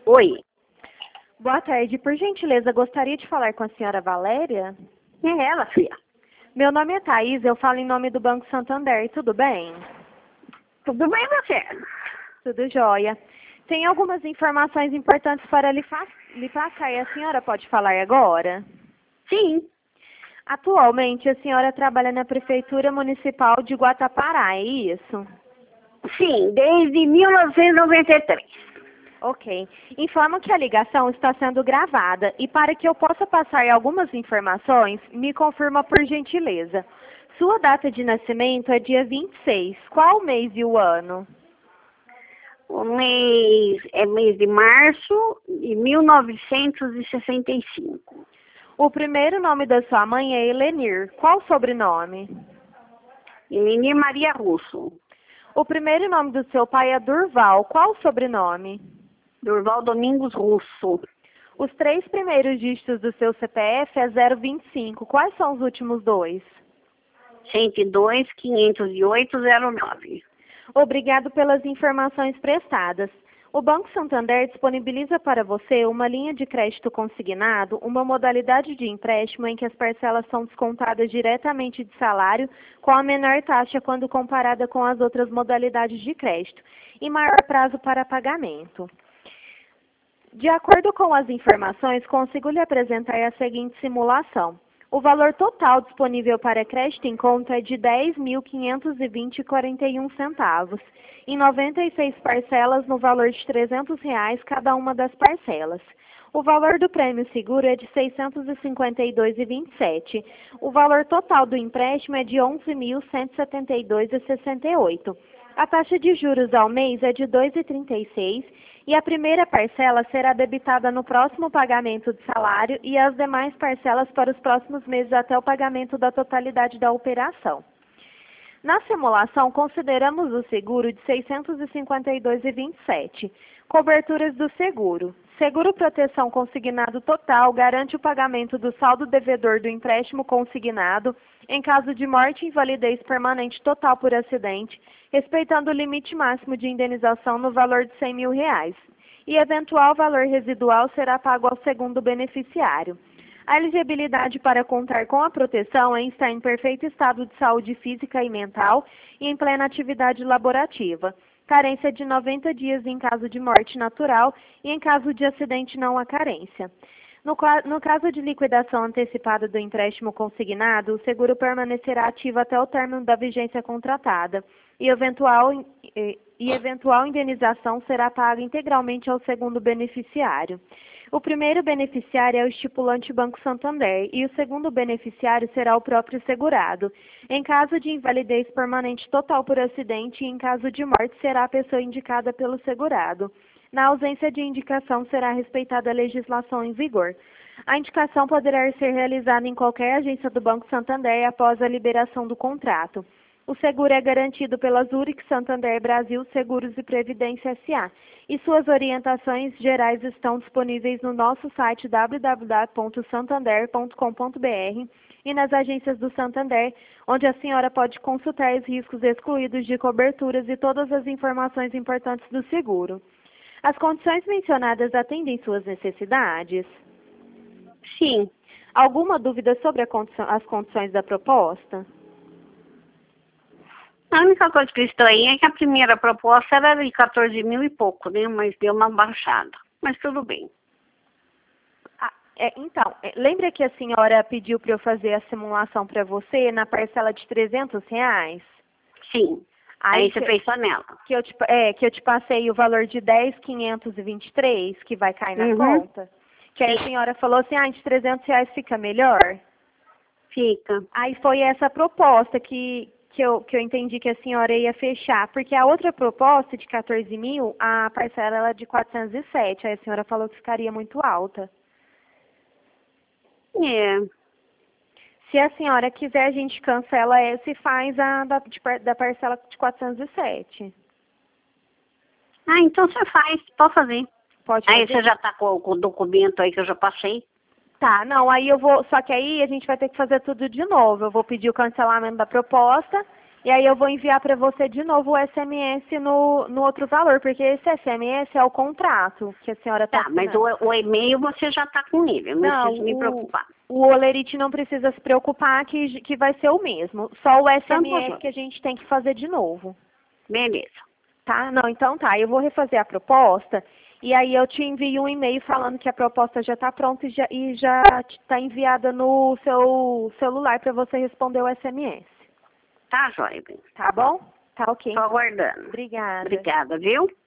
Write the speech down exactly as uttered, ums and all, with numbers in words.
Oi, Boa tarde. Por gentileza, gostaria de falar com a senhora Valéria? é ela, filha. Meu nome é Thaís, eu falo em nome do Banco Santander. Tudo bem? Tudo bem você? Tudo jóia. Tem algumas informações importantes para lhe, fa- lhe passar e a senhora pode falar agora? Sim, Atualmente, a senhora trabalha na Prefeitura Municipal de Guatapará, é isso? sim, desde mil novecentos e noventa e três. Ok. Informo que a ligação está sendo gravada e para que eu possa passar algumas informações, me confirma por gentileza. Sua data de nascimento é dia vinte e seis. Qual o mês e o ano? O mês é mês de março de mil novecentos e sessenta e cinco. O primeiro nome da sua mãe é Helenir. Qual o sobrenome? Eleni Maria Russo. O primeiro nome do seu pai é Durval. Qual o sobrenome? Durval Domingos Russo. Os três primeiros dígitos do seu C P F é zero vinte e cinco. Quais são os últimos dois? cento e dois, quinhentos e oito, zero nove. Obrigado pelas informações prestadas. O Banco Santander disponibiliza para você uma linha de crédito consignado, uma modalidade de empréstimo em que as parcelas são descontadas diretamente de salário, com a menor taxa quando comparada com as outras modalidades de crédito, e maior prazo para pagamento. De acordo com as informações, consigo lhe apresentar a seguinte simulação. O valor total disponível para crédito em conta é de dez mil quinhentos e vinte reais e quarenta e um centavos, em noventa e seis parcelas no valor de trezentos reais cada uma das parcelas. O valor do prêmio seguro é de seiscentos e cinquenta e dois reais e vinte e sete centavos. O valor total do empréstimo é de onze mil cento e setenta e dois reais e sessenta e oito centavos. A taxa de juros ao mês é de dois vírgula trinta e seis por cento e a primeira parcela será debitada no próximo pagamento de salário e as demais parcelas para os próximos meses até o pagamento da totalidade da operação. Na simulação, consideramos o seguro de seiscentos e cinquenta e dois reais e vinte e sete centavos. Coberturas do seguro. Seguro proteção consignado total garante o pagamento do saldo devedor do empréstimo consignado em caso de morte e invalidez permanente total por acidente, respeitando o limite máximo de indenização no valor de cem mil reais. E eventual valor residual será pago ao segundo beneficiário. A elegibilidade para contar com a proteção é estar em perfeito estado de saúde física e mental e em plena atividade laborativa. Carência de noventa dias em caso de morte natural e em caso de acidente não há carência. No, no caso de liquidação antecipada do empréstimo consignado, o seguro permanecerá ativo até o término da vigência contratada e eventual, e, e eventual indenização será paga integralmente ao segundo beneficiário. O primeiro beneficiário é o estipulante Banco Santander e o segundo beneficiário será o próprio segurado. Em caso de invalidez permanente total por acidente e em caso de morte será a pessoa indicada pelo segurado. Na ausência de indicação será respeitada a legislação em vigor. A indicação poderá ser realizada em qualquer agência do Banco Santander após a liberação do contrato. O seguro é garantido pela Zurich Santander Brasil Seguros e Previdência S A e suas orientações gerais estão disponíveis no nosso site w w w ponto santander ponto com ponto b r e nas agências do Santander, onde a senhora pode consultar os riscos excluídos de coberturas e todas as informações importantes do seguro. As condições mencionadas atendem suas necessidades? Sim. Alguma dúvida sobre a condição, as condições da proposta? A única coisa que estou aí é que a primeira proposta era de quatorze mil e pouco, né? Mas deu uma baixada. Mas tudo bem. Ah, é, então, é, lembra que a senhora pediu para eu fazer a simulação para você na parcela de trezentos reais? Sim. Aí, aí você que, fez só nela. Que eu, te, é, que eu te passei o valor de dez mil quinhentos e vinte e três, que vai cair na uhum. conta? Que aí a senhora falou assim, ah, de trezentos reais fica melhor? Fica. Aí foi essa proposta que, que, eu, que eu entendi que a senhora ia fechar, porque a outra proposta de quatorze mil, a parcela era de quatrocentos e sete, aí a senhora falou que ficaria muito alta. É. Se a senhora quiser, a gente cancela essa e faz a da, de, da parcela de quatrocentos e sete. Ah, então você faz, pode fazer. Pode fazer. Aí você já está com, com o documento aí que eu já passei? Tá, não, aí eu vou, só que aí a gente vai ter que fazer tudo de novo. Eu vou pedir o cancelamento da proposta E aí eu vou enviar para você de novo o S M S no, no outro valor, porque esse S M S é o contrato que a senhora está Tá, mas o, o e-mail você já está com ele, eu não, Não, preciso me o, preocupar. o Olerite não precisa se preocupar que, que vai ser o mesmo. Só o Então, S M S tá que a gente tem que fazer de novo. Beleza. Tá? Não, então tá. Eu vou refazer a proposta e aí eu te envio um e-mail falando que a proposta já está pronta e já e já está enviada no seu celular para você responder o S M S. Tá, joia. Tá bom? Tá ok. Tô aguardando. Obrigada. Obrigada, viu?